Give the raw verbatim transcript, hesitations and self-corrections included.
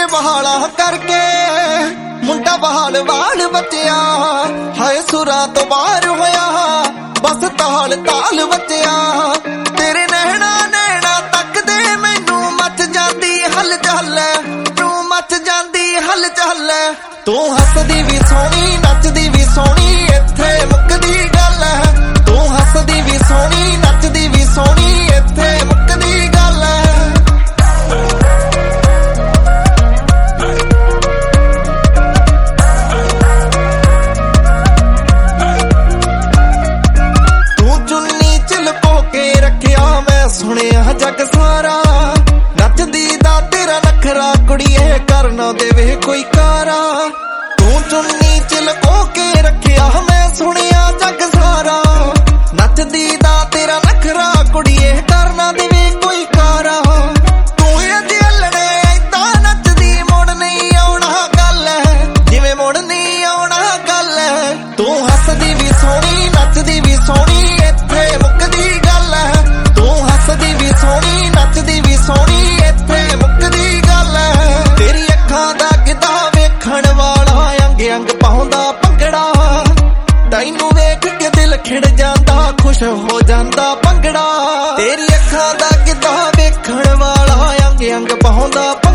बहाला करके मुंडा बहाल वाल बचिया हाय सुरा तो बाहर होया बस ताल ताल बचिया तेरे नैना नैना तक दे मैनू मच जांदी हल चल तू मच जांदी हल चल तू हसदी भी सोहनी नचदी भी सोहनी इत्थे मुकदी गल तू हसदी भी सोहनी नचदी भी सोहनी इत्थे मुकदी गल सुनिया जग सारा नचदी दा तेरा नखरा कुड़िए करना देवे कोई कारा तू चुन्नी च लको के रखिया मैं सुनिया जग सारा नचदी दा तेरा नखरा कुड़िए करना देवे कोई कारा तू अज हलने ऐदा नचदी मुड़ नहीं आउणा गल जिवें मुड़ नहीं आउणा गल तू हसदी भी सोहनी नचदी भी सोहनी इत्थे मुकदी गल तू हसदी भी सोहनी नचदी भी सोहनी इत्थे मुकदी गल तेरी अखां दा गिदा वेखण वाला अंग अंग पाउंदा भंगड़ा तैनू वेख के दिल खिड़ जांदा खुश हो जांदा भंगड़ा तेरी अखां दा गिदा वेखण वाला अंग अंग पाउंदा